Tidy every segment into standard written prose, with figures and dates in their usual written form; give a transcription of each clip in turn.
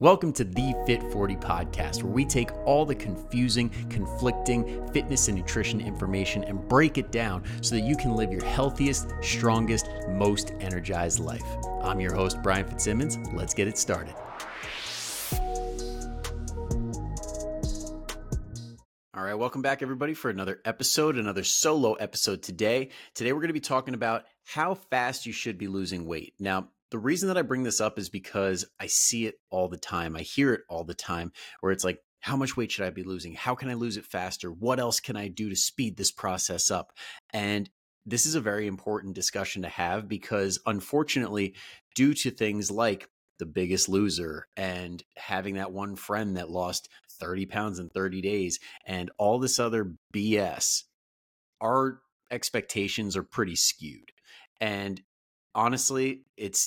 Welcome to the Fit 40 podcast, where we take all the confusing, conflicting fitness and nutrition information and break it down so that you can live your healthiest, strongest, most energized life. I'm your host, Brian Fitzsimmons. Let's get it started. All right, welcome back, everybody, for another episode, another solo episode today. Today, we're going to be talking about how fast you should be losing weight. Now, the reason that I bring this up is because I see it all the time. I hear it all the time where it's like, how much weight should I be losing? How can I lose it faster? What else can I do to speed this process up? And this is a very important discussion to have because, unfortunately, due to things like The Biggest Loser and having that one friend that lost 30 pounds in 30 days and all this other BS, our expectations are pretty skewed. And honestly,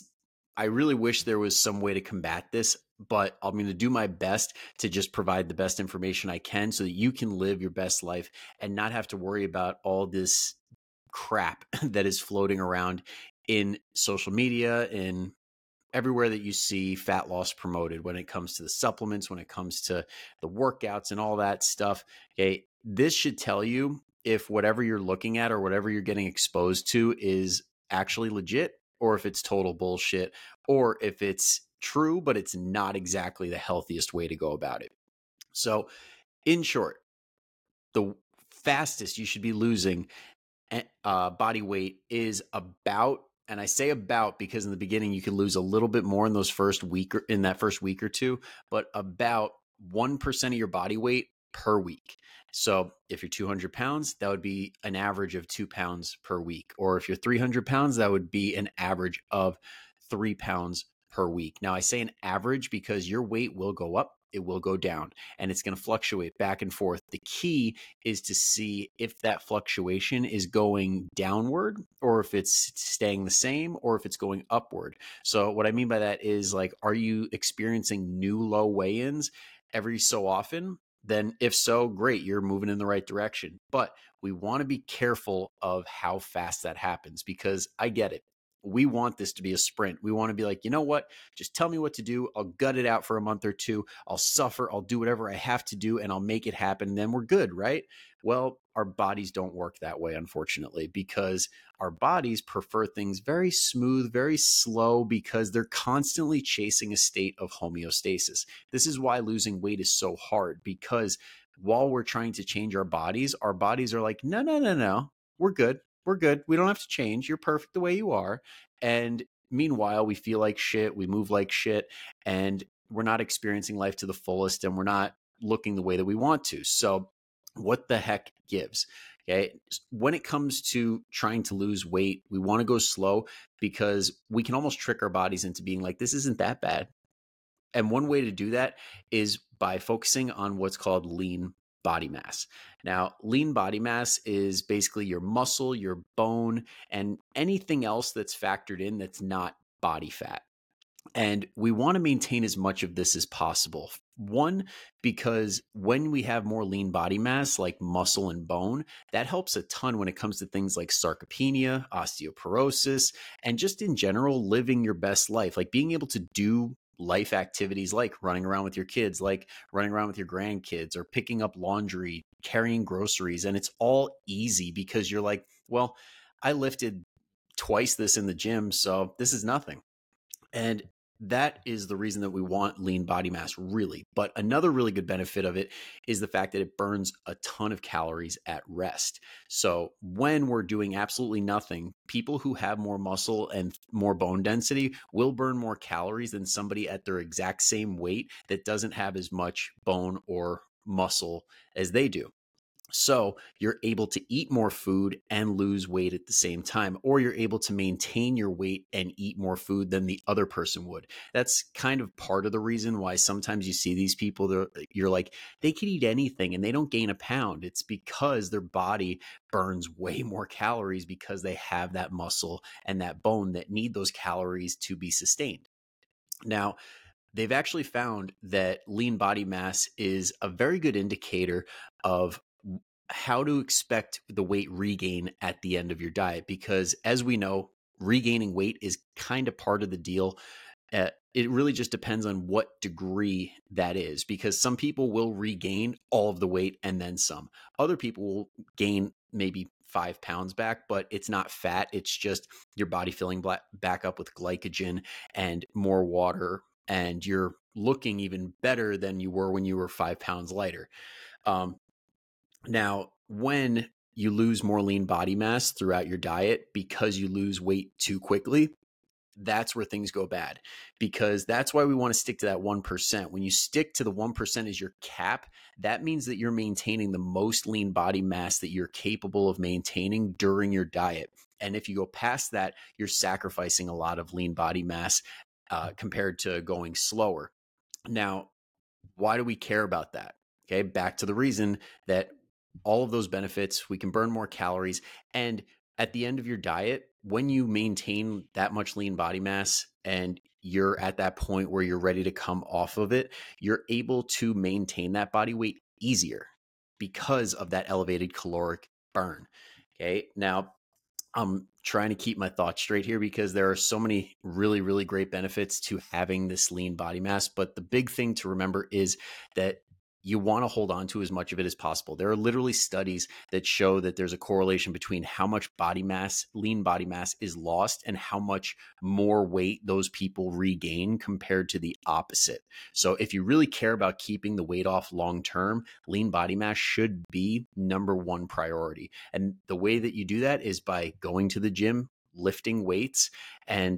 I really wish there was some way to combat this, but I'm going to do my best to just provide the best information I can so that you can live your best life and not have to worry about all this crap that is floating around in social media, in everywhere that you see fat loss promoted when it comes to the supplements, when it comes to the workouts and all that stuff. Okay, this should tell you if whatever you're looking at or whatever you're getting exposed to is actually legit, or if it's total bullshit, or if it's true, but it's not exactly the healthiest way to go about it. So, in short, the fastest you should be losing body weight is about, and I say about because in the beginning you can lose a little bit more in that first week or two, but about 1% of your body weight per week. So if you're 200 pounds, that would be an average of 2 pounds per week. Or if you're 300 pounds, that would be an average of 3 pounds per week. Now, I say an average because your weight will go up, it will go down, and it's going to fluctuate back and forth. The key is to see if that fluctuation is going downward or if it's staying the same or if it's going upward. So what I mean by that is, like, are you experiencing new low weigh-ins every so often? Then if so, great, you're moving in the right direction. But we want to be careful of how fast that happens because I get it. We want this to be a sprint. We want to be like, you know what? Just tell me what to do. I'll gut it out for a month or two. I'll suffer. I'll do whatever I have to do and I'll make it happen. And then we're good, right? Well, our bodies don't work that way, unfortunately, because our bodies prefer things very smooth, very slow, because they're constantly chasing a state of homeostasis. This is why losing weight is so hard, because while we're trying to change our bodies are like, no, no, no, no, we're good. We're good. We don't have to change. You're perfect the way you are. And meanwhile, we feel like shit. We move like shit. And we're not experiencing life to the fullest. And we're not looking the way that we want to. So what the heck gives? Okay. When it comes to trying to lose weight, we want to go slow because we can almost trick our bodies into being like, this isn't that bad. And one way to do that is by focusing on what's called lean body mass. Now, lean body mass is basically your muscle, your bone, and anything else that's factored in that's not body fat. And we want to maintain as much of this as possible. One, because when we have more lean body mass, like muscle and bone, that helps a ton when it comes to things like sarcopenia, osteoporosis, and just in general, living your best life, like being able to do life activities like running around with your kids, like running around with your grandkids, or picking up laundry, carrying groceries. And it's all easy because you're like, well, I lifted twice this in the gym, so this is nothing. And that is the reason that we want lean body mass, really. But another really good benefit of it is the fact that it burns a ton of calories at rest. So when we're doing absolutely nothing, people who have more muscle and more bone density will burn more calories than somebody at their exact same weight that doesn't have as much bone or muscle as they do. So you're able to eat more food and lose weight at the same time, or you're able to maintain your weight and eat more food than the other person would. That's kind of part of the reason why sometimes you see these people, you're like, they could eat anything and they don't gain a pound. It's because their body burns way more calories because they have that muscle and that bone that need those calories to be sustained. Now, they've actually found that lean body mass is a very good indicator of how to expect the weight regain at the end of your diet, because as we know, regaining weight is kind of part of the deal it really just depends on what degree that is, because some people will regain all of the weight and then some. Other people will gain maybe 5 pounds back, but it's not fat. It's just your body filling back up with glycogen and more water, and you're looking even better than you were when you were 5 pounds lighter. Um, Now, when you lose more lean body mass throughout your diet because you lose weight too quickly, that's where things go bad, because that's why we want to stick to that 1%. When you stick to the 1% as your cap, that means that you're maintaining the most lean body mass that you're capable of maintaining during your diet. And if you go past that, you're sacrificing a lot of lean body mass compared to going slower. Now, why do we care about that? Okay, back to the reason that all of those benefits, we can burn more calories. And at the end of your diet, when you maintain that much lean body mass and you're at that point where you're ready to come off of it, you're able to maintain that body weight easier because of that elevated caloric burn. Okay, now I'm trying to keep my thoughts straight here because there are so many really, really great benefits to having this lean body mass. But the big thing to remember is that you want to hold on to as much of it as possible. There are literally studies that show that there's a correlation between how much body mass, lean body mass, is lost and how much more weight those people regain compared to the opposite. So if you really care about keeping the weight off long term, lean body mass should be number one priority. And the way that you do that is by going to the gym, lifting weights, and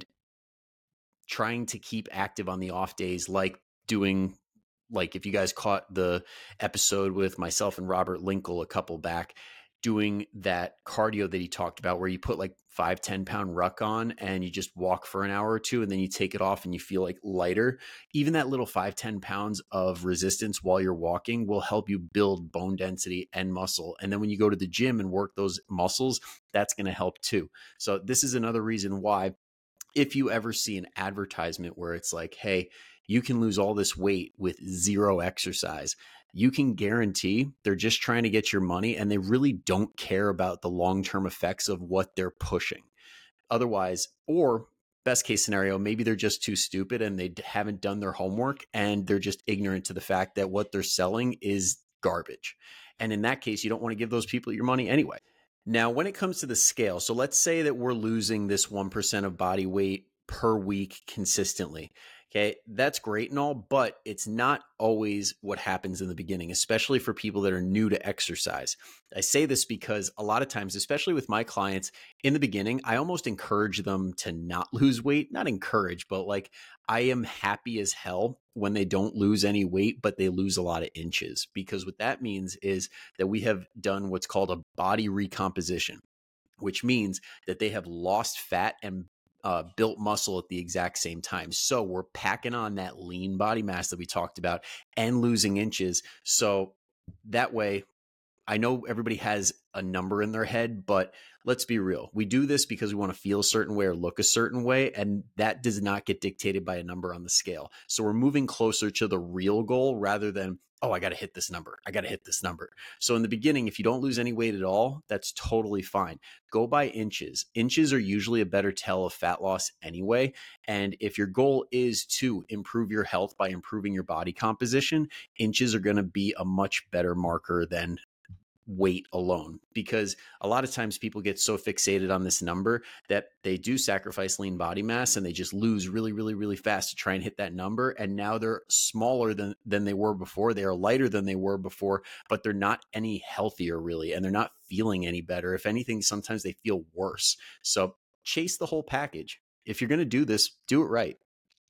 trying to keep active on the off days, like doing, like if you guys caught the episode with myself and Robert Linkle a couple back, doing that cardio that he talked about where you put like 5-10 pound ruck on and you just walk for an hour or two and then you take it off and you feel like lighter. Even that little 5-10 pounds of resistance while you're walking will help you build bone density and muscle. And then when you go to the gym and work those muscles, that's going to help too. So this is another reason why, if you ever see an advertisement where it's like, hey, you can lose all this weight with zero exercise, you can guarantee they're just trying to get your money and they really don't care about the long-term effects of what they're pushing. Otherwise, or best case scenario, maybe they're just too stupid and they haven't done their homework and they're just ignorant to the fact that what they're selling is garbage. And in that case, you don't want to give those people your money anyway. Now, when it comes to the scale, so let's say that we're losing this 1% of body weight per week consistently. Okay, that's great and all, but it's not always what happens in the beginning, especially for people that are new to exercise. I say this because a lot of times, especially with my clients in the beginning, I almost encourage them to not lose weight. Not encourage, but like I am happy as hell when they don't lose any weight, but they lose a lot of inches, because what that means is that we have done what's called a body recomposition, which means that they have lost fat and built muscle at the exact same time. So we're packing on that lean body mass that we talked about and losing inches. So that way, I know everybody has a number in their head, but let's be real. We do this because we want to feel a certain way or look a certain way, and that does not get dictated by a number on the scale. So we're moving closer to the real goal rather than, oh, I got to hit this number. I got to hit this number. So in the beginning, if you don't lose any weight at all, that's totally fine. Go by inches. Inches are usually a better tell of fat loss anyway. And if your goal is to improve your health by improving your body composition, inches are going to be a much better marker than weight alone, because a lot of times people get so fixated on this number that they do sacrifice lean body mass and they just lose really, really, really fast to try and hit that number. And now they're smaller than they were before. They are lighter than they were before, but they're not any healthier really. And they're not feeling any better. If anything, sometimes they feel worse. So chase the whole package. If you're going to do this, do it right.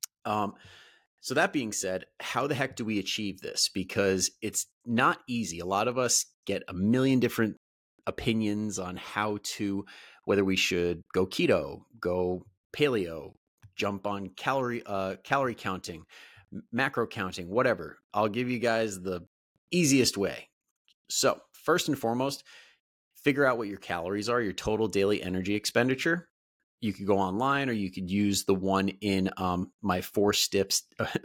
So that being said, how the heck do we achieve this? Because it's not easy. A lot of us get a million different opinions on how to, whether we should go keto, go paleo, jump on calorie counting, macro counting, whatever. I'll give you guys the easiest way. So first and foremost, figure out what your calories are, your total daily energy expenditure. you could go online, or you could use the one in my 4 steps,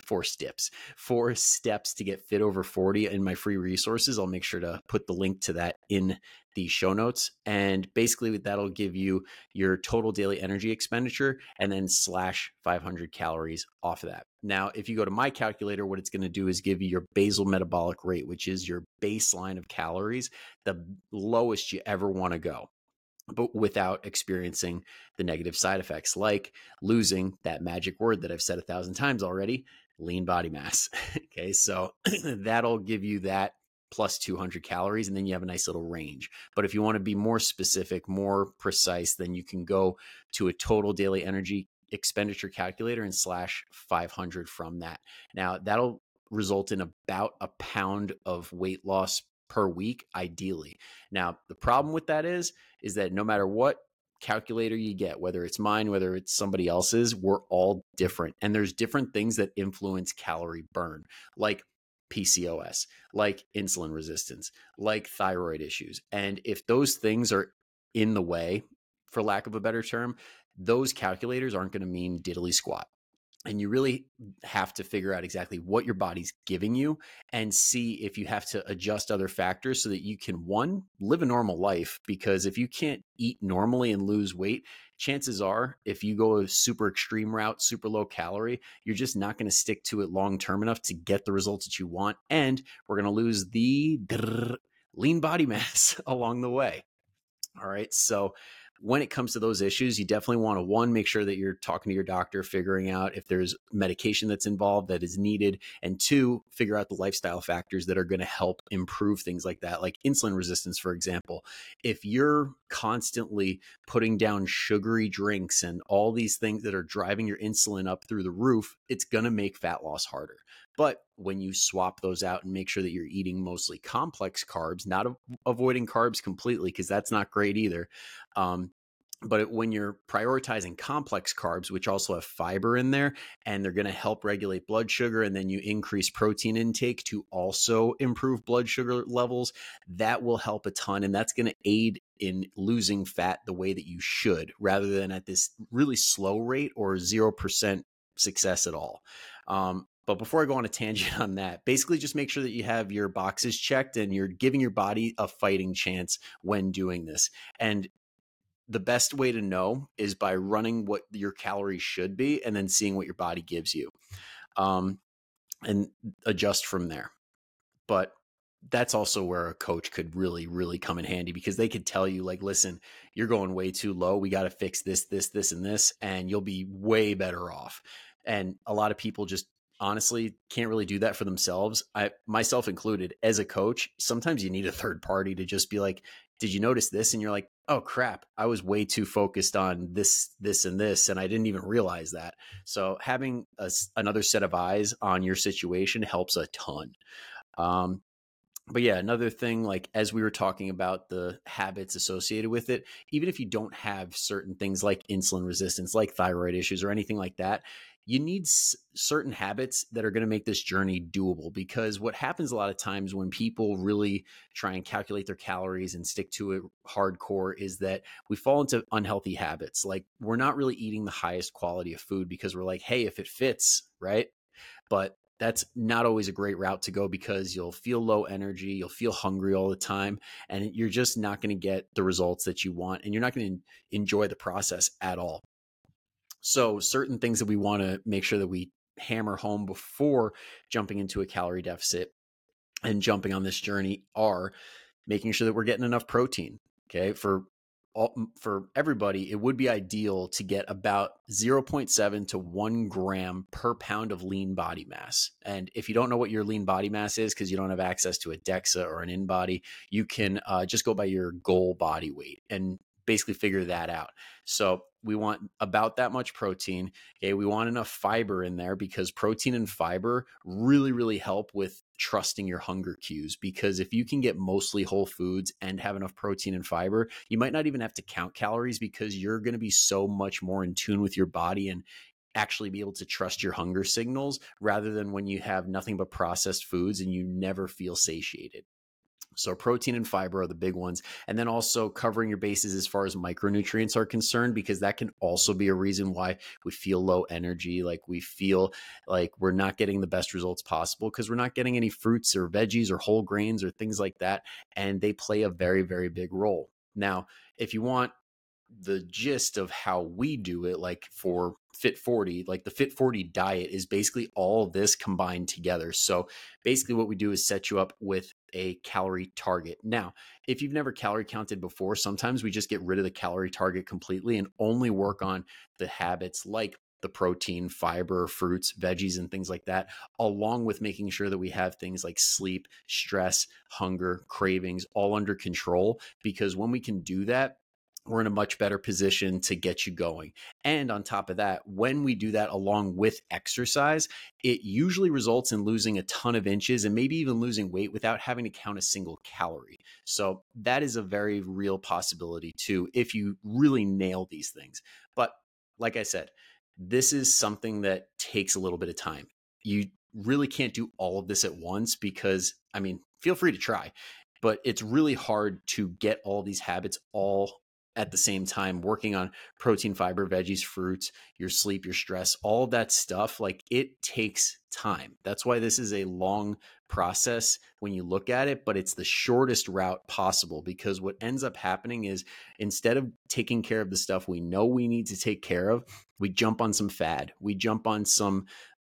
4 steps to get fit over 40 in my free resources. I'll make sure to put the link to that in the show notes. And basically that'll give you your total daily energy expenditure and then slash 500 calories off of that. Now, if you go to my calculator, what it's going to do is give you your basal metabolic rate, which is your baseline of calories, the lowest you ever want to go, but without experiencing the negative side effects, like losing that magic word that I've said 1,000 times already, lean body mass. Okay, so that'll give you that plus 200 calories, and then you have a nice little range. But if you want to be more specific, more precise, then you can go to a total daily energy expenditure calculator and slash 500 from that. Now, that'll result in about a pound of weight loss per week, ideally. Now, the problem with that is that no matter what calculator you get, whether it's mine, whether it's somebody else's, we're all different. And there's different things that influence calorie burn, like PCOS, like insulin resistance, like thyroid issues. And if those things are in the way, for lack of a better term, those calculators aren't going to mean diddly squat. And you really have to figure out exactly what your body's giving you and see if you have to adjust other factors so that you can, one, live a normal life. Because if you can't eat normally and lose weight, chances are if you go a super extreme route, super low calorie, you're just not going to stick to it long term enough to get the results that you want. And we're going to lose the lean body mass along the way. All right. So when it comes to those issues, you definitely want to, one, make sure that you're talking to your doctor, figuring out if there's medication that's involved that is needed, and two, figure out the lifestyle factors that are going to help improve things like that, like insulin resistance, for example. If you're constantly putting down sugary drinks and all these things that are driving your insulin up through the roof, it's going to make fat loss harder. But when you swap those out and make sure that you're eating mostly complex carbs, not avoiding carbs completely, because that's not great either. But when you're prioritizing complex carbs, which also have fiber in there, and they're going to help regulate blood sugar, and then you increase protein intake to also improve blood sugar levels, that will help a ton. And that's going to aid in losing fat the way that you should, rather than at this really slow rate or 0% success at all. But before I go on a tangent on that, basically just make sure that you have your boxes checked and you're giving your body a fighting chance when doing this. And the best way to know is by running what your calories should be and then seeing what your body gives you, and adjust from there. But that's also where a coach could really, really come in handy, because they could tell you, like, listen, you're going way too low. We got to fix this, this, and this, and you'll be way better off. And a lot of people just honestly can't really do that for themselves. Myself included, as a coach, sometimes you need a third party to just be like, did you notice this? And you're like, oh crap, I was way too focused on this, this, and this, and I didn't even realize that. So having another set of eyes on your situation helps a ton. But yeah, another thing, like as we were talking about the habits associated with it, even if you don't have certain things like insulin resistance, like thyroid issues or anything like that, you need certain habits that are going to make this journey doable. Because what happens a lot of times when people really try and calculate their calories and stick to it hardcore is that we fall into unhealthy habits. Like we're not really eating the highest quality of food because we're like, hey, if it fits, right? But that's not always a great route to go, because you'll feel low energy, you'll feel hungry all the time, and you're just not going to get the results that you want, and you're not going to enjoy the process at all. So certain things that we want to make sure that we hammer home before jumping into a calorie deficit and jumping on this journey are making sure that we're getting enough protein. Okay. For everybody, it would be ideal to get about 0.7 to 1 gram per pound of lean body mass. And if you don't know what your lean body mass is, because you don't have access to a DEXA or an InBody, you can just go by your goal body weight and basically figure that out. So we want about that much protein. Okay. We want enough fiber in there, because protein and fiber really, really help with trusting your hunger cues. Because if you can get mostly whole foods and have enough protein and fiber, you might not even have to count calories, because you're going to be so much more in tune with your body and actually be able to trust your hunger signals, rather than when you have nothing but processed foods and you never feel satiated. So protein and fiber are the big ones. And then also covering your bases as far as micronutrients are concerned, because that can also be a reason why we feel low energy, like we feel like we're not getting the best results possible because we're not getting any fruits or veggies or whole grains or things like that. And they play a very, very big role. Now, if you want the gist of how we do it, like for Fit 40, like the Fit 40 diet is basically all this combined together. So basically what we do is set you up with a calorie target. Now, if you've never calorie counted before, sometimes we just get rid of the calorie target completely and only work on the habits like the protein, fiber, fruits, veggies, and things like that, along with making sure that we have things like sleep, stress, hunger, cravings all under control. Because when we can do that, we're in a much better position to get you going. And on top of that, when we do that along with exercise, it usually results in losing a ton of inches and maybe even losing weight without having to count a single calorie. So that is a very real possibility too, if you really nail these things. But like I said, this is something that takes a little bit of time. You really can't do all of this at once because, I mean, feel free to try, but it's really hard to get all these habits all at the same time, working on protein, fiber, veggies, fruits, your sleep, your stress, all of that stuff. Like it takes time. That's why this is a long process when you look at it, but it's the shortest route possible, because what ends up happening is instead of taking care of the stuff we know we need to take care of, we jump on some fad, we jump on some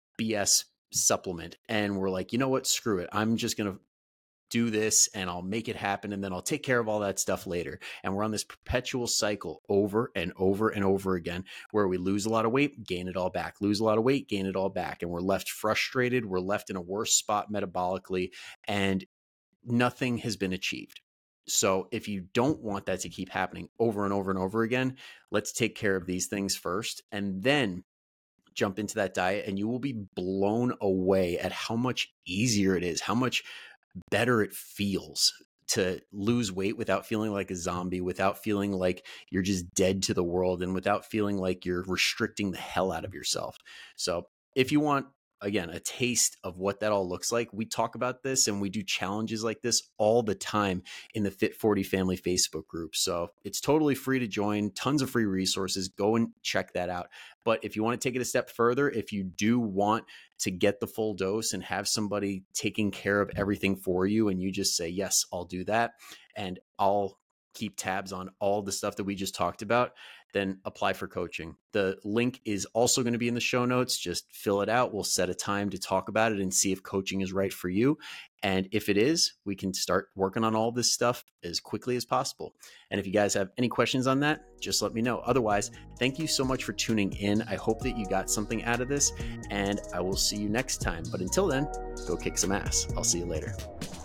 BS supplement, and we're like, you know what, screw it. I'm just going to do this and I'll make it happen. And then I'll take care of all that stuff later. And we're on this perpetual cycle over and over and over again, where we lose a lot of weight, gain it all back, lose a lot of weight, gain it all back. And we're left frustrated. We're left in a worse spot metabolically, and nothing has been achieved. So if you don't want that to keep happening over and over and over again, let's take care of these things first and then jump into that diet, and you will be blown away at how much easier it is, how much better it feels to lose weight without feeling like a zombie, without feeling like you're just dead to the world, and without feeling like you're restricting the hell out of yourself. So if you want, again, a taste of what that all looks like, we talk about this and we do challenges like this all the time in the Fit 40 family Facebook group. So it's totally free to join, tons of free resources. Go and check that out. But if you want to take it a step further, if you do want to get the full dose and have somebody taking care of everything for you, and you just say, yes, I'll do that, and I'll keep tabs on all the stuff that we just talked about, then apply for coaching. The link is also going to be in the show notes. Just fill it out. We'll set a time to talk about it and see if coaching is right for you. And if it is, we can start working on all this stuff as quickly as possible. And if you guys have any questions on that, just let me know. Otherwise, thank you so much for tuning in. I hope that you got something out of this, and I will see you next time. But until then, go kick some ass. I'll see you later.